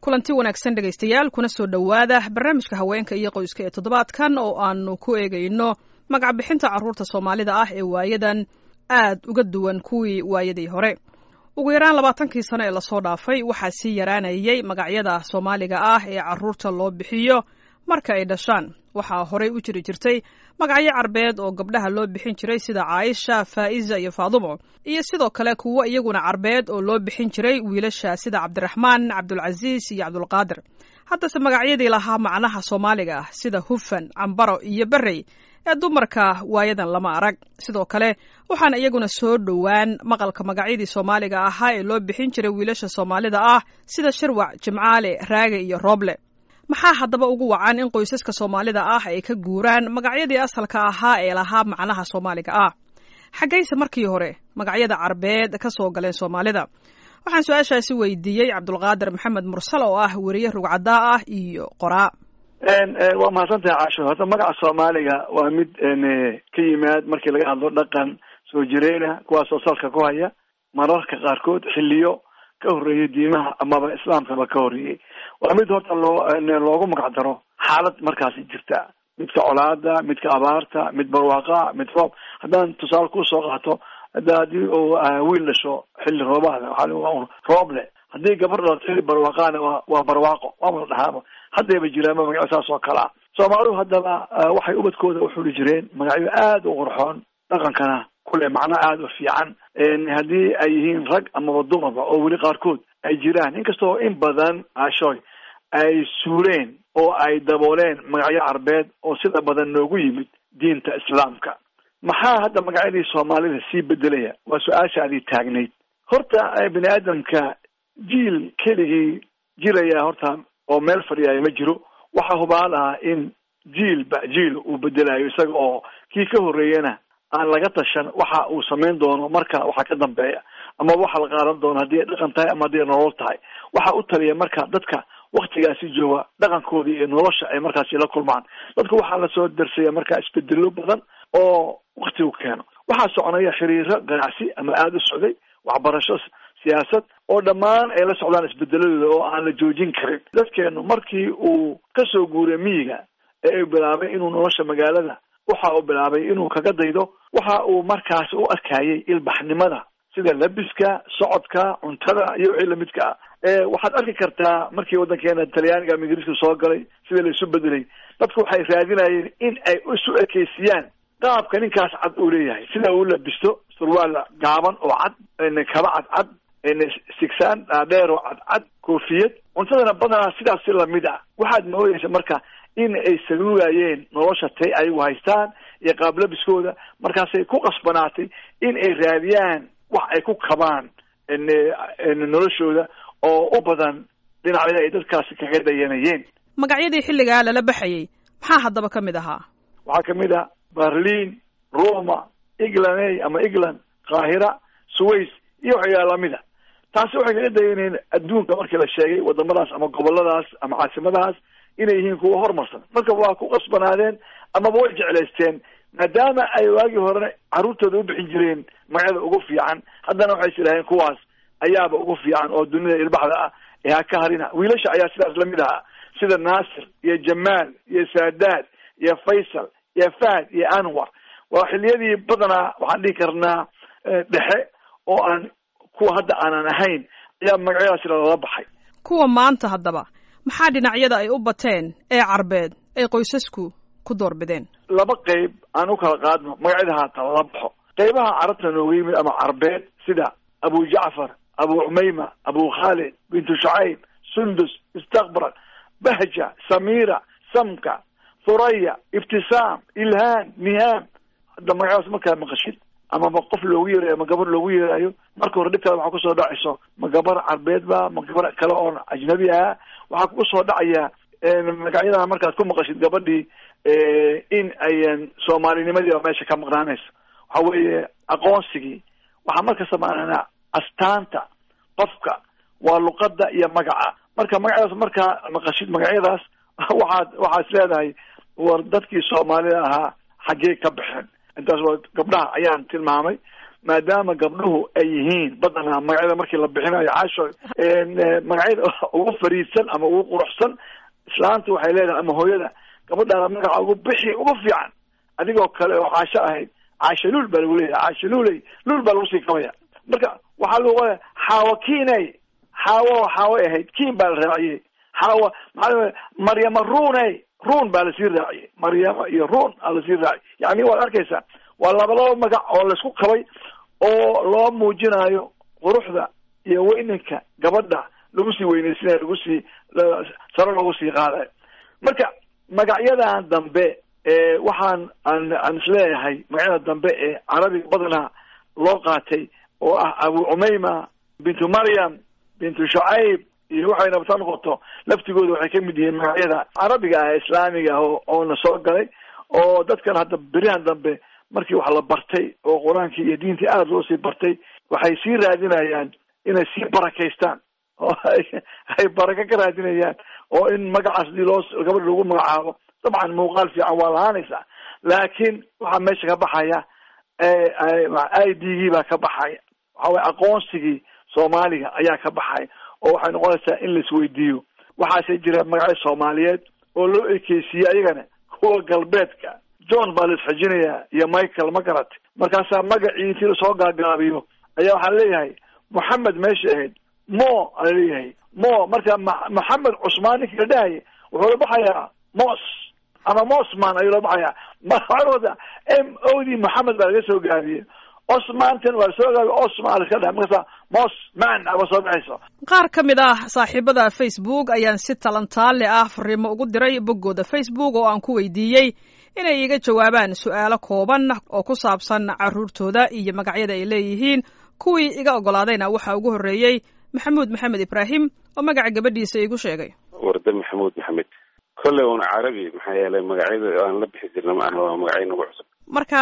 kulanti wanaagsan dhegaystayaal kuna soo dhowaada barnaamijka haweenka iyo qoyska ee toddobaadkan oo aanu ku eegayno magac bixinta carruurta Soomaalida ah ee waayadan aad uga duwan kuwii waayadii hore. ugu yaraan 20 sano ee la soo dhaafay waxaa sii yaraanayay magacyada Soomaaliga ah ee carruurta loo bixiyo marka ay dhashaan. waxaa horey u jirtay magacyo carbeed oo gabdhaha loo bixin jiray sida Caaisha, Faa'iza iyo Faadumo, iyo sidoo kale kuwa iyaguna carbeed oo loo bixin jiray wiilasha sida Cabdiraxmaan, Cabdulcasiis iyo Cabdulqaadir. haddase magacyadii lahaa macnaha Soomaaliga ah sida Hufan, Cambaro iyo Barrey ee dumarka waayadan lama arag. sidoo kale waxaan iyaguna soo dhowaan maqalka magacyadii Soomaaliga ahaa ee loo bixin jiray wiilasha Soomaalida ah sida Shirwac, Jimcaale, Raage iyo Rooble. maxaa haddaba ugu wacan in qoysaska Soomaalida ah ay ka guuraan magacyadii asalka ahaa ee lahaa macnaha Soomaaliga ah? xaggayse markii hore magacyada carbeed ka soo galeen Soomaalida? waxaan su'aashaasi weydiiyey Cabdulqaadir Maxamed Mursal oo ah wariye rugcadaa ah iyo qoraa. waa mahadsantahay Caasho. hadda magaca Soomaaliga waa mid ka yimaad markii laga hadlo dhaqan soo jireena kuwaasoo salka ku haya mararka qaarkood xilliyo ka horreeyay diimaha amaba islaamkaba ka horreeyay. waa mid horta loogu magac daro xaalad markaasi jirta, midka colaada, midka abaarta, mid barwaaqa, mid roob. haddaan tusaale kusoo qaato, haddii uu wiil dhasho xilli roobaada waxaa rooble, haddii gabar dhalato xilli barwaaqaana waa barwaaqo, waama dhahaaba haddayba jiraanba magacyo saas oo kale ah. Soomaalidu haddaba waxay ubadkooda u xuli jireen magacyo aada u qurxoon, dhaqankana kule macno aada u fiican. haddii ay yihiin rag amaba dumarba oo weli qaarkood ay jiraan, inkastoo in badan Caashooy ay suuleen oo ay dabooleen magacyo carbeed oo sida badan noogu yimid diinta islaamka. maxaa hadda magacyadii Soomaalida sii bedelaya? waa su-aashaadii taagnayd. horta bini aadamka jiil keligii jiraya horta oo meel fadhiyayo ma jiro. waxaa hubaal ah in jiilba jiil uu bedelayo, isaga oo kii ka horreeyana aan laga tashan waxa uu samayn doono marka waxa ka dambeeya, ama waxa la qaadan doono haddii ay dhaqan tahay ama haddii ay nolol tahay. waxa u taliya marka dadka waktigaasi jooga dhaqankoodii iyo nolosha ay markaasi la kulmaan. dadku waxaa lasoo darsaya markaa isbedelo badan oo waktigu keeno. waxaa soconaya xiriiro ganacsi ama aada u socday, waxbarasho, siyaasad, oo dhammaan ay la socdaan isbedeladooda oo aan la joojin karin. dadkeenu markii uu kasoo guuray miyiga ee uu bilaabay inuu nolosha magaalada, waxa uu bilaabay inuu kaga daydo waxa uu markaas u arkayay ilbaxnimada, sida labiska, socodka, cuntada iyo wixii lamidka ah. waxaad arki kartaa markii waddankeena Talyaaniga ama Ingiriiska soo galay sida la isu bedelay. dadku waxay raadinayeen in ay isu ekeysiyaan qaabka ninkaas cad uu leeyahay, sida uu labisto surwaal gaaban oo cad, kaba cad, sigsaan dheer oo cad, koofiyad. cuntadana badanaa sidaas si lamid ah. waxaad moodaysa marka in ay saluugayeen nolosha tay ayagu haystaan iyo qaab labiskooda, markaasay ku qasbanaatay in ay raadiyaan wax ay ku kabaan noloshooda oo u badan dhinacyada ay dadkaasi kaga dayanayeen. magacyadii xilligaa lala baxayay maxaa haddaba ka mid ahaa? waxaa ka mid ah Berlin, Roma, England, Qaahira, Suways iyo waxyaalo lamid ah. taasi waxay kaga dayanayeen adduunka markii la sheegay wadamadaas ama goboladaas ama caasimadahaas inay yihiin kuwa horumarsan. marka waa ku qasbanaadeen amaba way jeclaysteen, maadaama ay waagii hore carruurtooda u bixin jireen magacyada ugu fiican, haddana waxay islaaheen kuwaas ayaaba ugu fiican oo dunida ilbaxda ah ee ha ka harina. wiilasha ayaa sidaas lamid ahaa, sida Naasir iyo Jamaal iyo Saadaad iyo Faysal iyo Fahad iyo Anwar. waa xilliyadii badanaa waxaan dhihi karnaa dhexe oo aan kuwa hadda aanan ahayn ayaa magacyadaasi lala baxay. kuwa maanta haddaba maxaa dhinacyada ay u bateen ee carbeed ay qoysasku ku doorbideen? laba qayb aan u kala qaadno magacyada haata lala baxo. qaybaha carabta nooga yimid ama carbeed sida Abu Jacfar, Abu Umayma, Abu Khalid, Bintu Shucayb, Sundus, Istaqbal, Bahja, Samira, Samka, Thuraya, Ibtisaam, Ilhaan, Niham. hadda magacaas markaa maqashid ama qof loogu yeerayo ama gabar loogu yeerayo, marka hore dhibtaada waxaa kusoo dhacayso ma gabar carbeed ba ma gabar kale oo ajnabi ah. waxaa kusoo dhacaya magacyada markaad ku maqashid gabadhii in ayan soomaalinimadii oo meesha ka maqnaanayso. waxa weeye aqoonsigii. waxaa marka samaanaa astaanta qofka waa luqada iyo magaca. marka magacyadaas markaa maqashid magacyadaas waxaad leedahay war dadkii Soomaalida ahaa xaggee ka baxeen. intaas waa gabdhaha ayaan tilmaamay. maadaama gabdhuhu ay yihiin badanaa magacyada markii la bixinayo caasho magacyada ugu fariidsan ama ugu quruxsan islaanta waxay leedahay ama hooyada gabadhaada magaca ugu bixi ugu fiican adigoo kale oo caasho ahayd caasho luul baa lagu leeyahay caasho luuley luul baa lagu sii qabaya marka waxaa lagu qoya xaawo kiiney xaaway ahayd kiin baa la raaciyey xaawa maxaa maryama ruuney ruun baa lasii raaciyey maryama iyo ruun aa lasii raaciyey yani waad arkaysaa waa laba magac oo laisku qabay oo loo muujinayo quruxda iyo weyninka gabadha lagu sii weynaysinaya lagu sii saro lagu sii qaadayo marka magacyadan dambe waxaan aan isleeyahay magacyada dambe ee carabiga badanaa loo qaatay oo ah abu umayma bintu maryam bintu shucayb iyo waxay nabta noqoto laftigooda waxay kamid yihiin magacyada carabiga ah islaamiga oona soo galay oo dadkan hadda berihan dambe markii wax la bartay oo qur-aankii iyo diintii aada loo sii bartay waxay sii raadinayaan inay sii barakaystaan oo ay baraka ka raadinayaan oo in magacaas dii loo gabadha lagu magacaabo dabcan muuqaal fiican waa lahaanaysaa laakiin waxaa meesha ka baxaya idgii baa ka baxaya waxa weye aqoonsigii soomaaliga ayaa ka baxaya oo waxay noqonaysaa in laisweydiiyo waxaase jira magacyo soomaaliyeed oo loo ekeysiiyey ayagana kuwa galbeedka john baa la isxijinayaa iyo michael ma garatay markaasaa magacii intii lasoo gaagaabiyo ayaa waxaa leeyahay moxamed meesha ahayd mo ala leeyahay mo marka moxamed cusmaan ninkii la dhahaya wuxuu la baxayaa mos ama mosman ayuu la baxayaa marwada m o d moxamed baa laga soo gaabiyey osmantan waa lasoo gaabiye osman laska dhahay markaasa mosman aba soo baxayso qaar ka mid ah saaxiibada Facebook ayaan si talantaale ah fariimo ugu diray boggooda Facebook oo aan ku weydiiyey inay iga jawaabaan su'aalo kooban oo ku saabsan carruurtooda iyo magacyada ay leeyihiin kuwii iga ogolaadayna waxaa ugu horreeyey maxamuud maxamed ibraahim oo magaca gabadhiisa igu sheegay warda maxamuud maxamed kolley uuna carabi maxaa yeelay magacyada aan la bixi jirna ma aha waa magacyo nagu cusub marka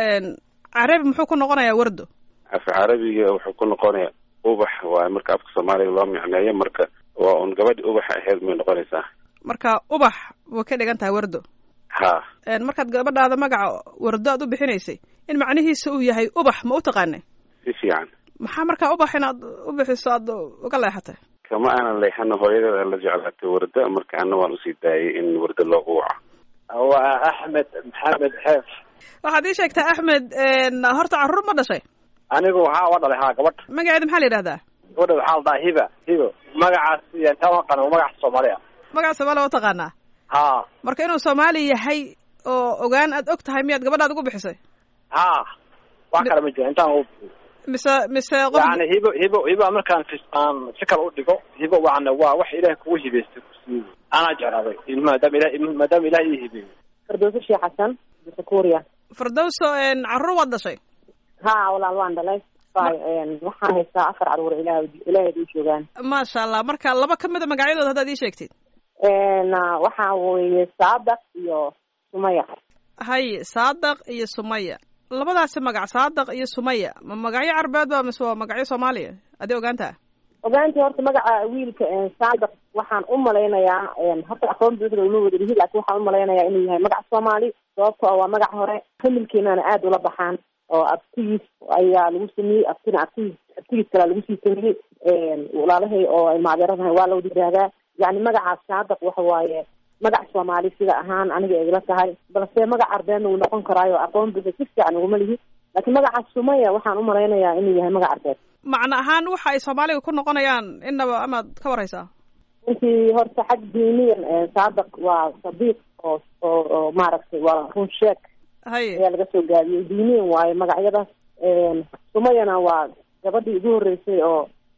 carabi muxuu ku noqonayaa wardo af carabiga wuxuu ku noqonayaa ubax waa marka afka soomaaliga loo micneeyo marka waa un gabadhi ubaxa ahayd may noqonaysaa marka ubax way ka dhigan tahay wardo ha markaad gabadhaada magaca wardo aad u bixinaysay in macnihiisa uu yahay ubax ma u taqaanay si fiican maxaa markaa ubax inaad u bixiso aad uga leexatay kama aanan leexano hooyadeeda la jeclaatay wardo marka ana waan usii daayay in wardo loogu waco waa axmed maxamed xeef waxaad ii sheegtaa axmed horta carruur ma dhashay anigu waxaa waa dhalay haa gabadh magaceeda maxaa la yidhahdaa gabadha waxaa la dhahaa hibo magacaas intaan aqana magaca soomaaliya magaca soomaaliya u taqaanaa ha marka inuu soomaali yahay oo ogaan aad og tahay miyaad gabadhaada ugu bixisay ha wax kale ma jira intaan mise qof yani hibo markaan si kale u dhigo hibo waana waa wax ilaahay kugu hibeystay kusiiyey anaa jeclaaday maadaama ilahay ii hibeeyey firdowso sheekh xasan bisakuriya firdowso carruur waad dhashay ha walaal waan dhalay waxaan haystaa 4 carruur ilaahay u joogaan maasha allah marka laba ka mid a magacyadooda haddaad ii sheegtid waxaa weeye saadaq iyo sumaya hay saadaq iyo sumaya labadaasi magac saadaq iyo sumaya ma magacyo carbeed ba mise waa magacyo soomaaliya adii ogaantaa ogaantii horta magaca wiilka saadaq waxaan u malaynayaa horta aqoon buuxda uma wada lihi laakiin waxaan u malaynayaa inuu yahay magac soomaali sababto waa magac hore familkeenana aada ula baxaan oo abtigiis ayaa lagu sameeyey abtigiis kalaa lagu sii sameeyey walaalahay oo ay macdeeradahay waa la wada yidhaahdaa yani magacaas saadaq waxa waaye magac soomaali sida ahaan aniga igala tahay balse magac arbeedna wuu noqon karaayo aqoon buuxda si fiican uguma lihi laakiin magacaas sumaya waxaan u malaynayaa inuu yahay magac arbeed macno ahaan waxa ay soomaaliga ku noqonayaan innaba amaad ka waraysaa intii horta xag diiniyan saadaq waa sadiiq oo maaragtay waa run sheeg hay ayaa laga soo gaabiyey diiniyan waayo magacyadaas sumayana waa gabadhii ugu horreysay oo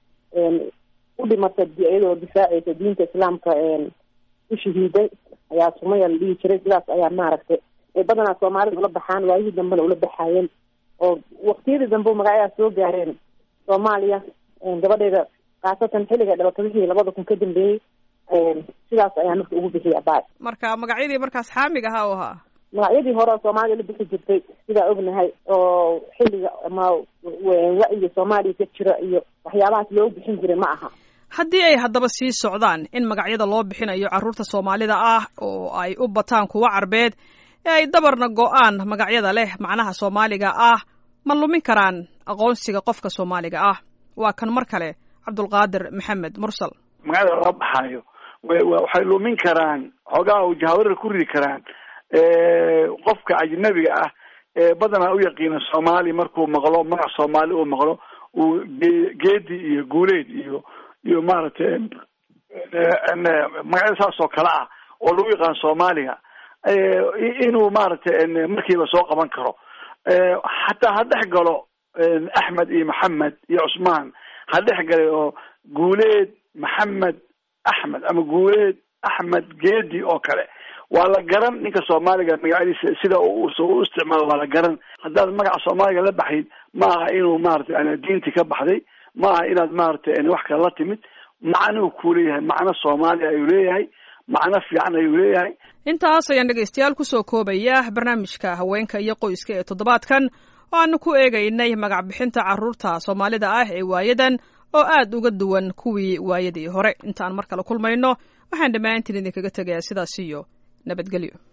u dhimatay iyadoo difaacaysa diinta islaamka u shahiiday ayaa sumaya la dhihi jiray sidaas ayaa maaragtay badanaa soomaalida ula baxaan waayihii dambena ula baxaayeen oo waqtiyadii dambe magacyadaas soo gaareen soomaaliya gabadheeda khaasatan xilliga dhalatay wixii 2000 ka dambeeyey sidaas ayaa marka ugu bixiyay abaay marka magacyadii markaas xaamig ahaa u ahaa magacyadii hore oo soomaalida la bixi jirtay sidaa ognahay oo xilliga ama wacyiga soomaaliya ka jira iyo waxyaabahaas loo bixin jiray ma aha haddii ay haddaba sii socdaan in magacyada loo bixinayo carruurta soomaalida ah oo ay u bataan kuwa carbeed ee ay dabarna go'aan magacyada leh macnaha soomaaliga ah ma lumin karaan aqoonsiga qofka Soomaaliga ah? waa kan mar kale Cabdulqaadir Maxamed Mursal. magacada la baxayo waxay lumin karaan xogaa jahwareer ku ridi karaan qofka ajnabiga ah badanaa u yaqiina Soomaali markuu maqlo magac Soomaali uu maqlo uu geedi iyo guuleed iyo maaragtay magacada saas oo kale ah oo lagu yaqaan Soomaaliga inuu maaragtay markiiba soo qaban karo xataa ha dhex galo Axmed iyo Maxamed iyo Cusmaan ha dhex galay oo guuleed Maxamed Axmed ama guuleed Axmed geedi oo kale waa la garan ninka Soomaaliga magaciisa sida uu soo isticmaalo waa la garan haddaad magaca Soomaaliga la baxayd ma aha inuu maaragtay ana diinti ka baxday ma aha inaad maaragtay wax kale la timid macnuu ku leeyahay macna Soomaali ayuu leeyahay macna fiican ayuu leeyahay. intaas ayaan dhegeystayaal kusoo koobaya barnaamijka haweenka iyo qoyska ee toddobaadkan oo aanu ku eegaynay magac bixinta carruurta Soomaalida ah ee waayadan oo aad uga duwan kuwii waayadii hore. intaan mar kale kulmayno waxaan dhammaantiin idinkaga tegayaa sidaas iyo nabadgelyo.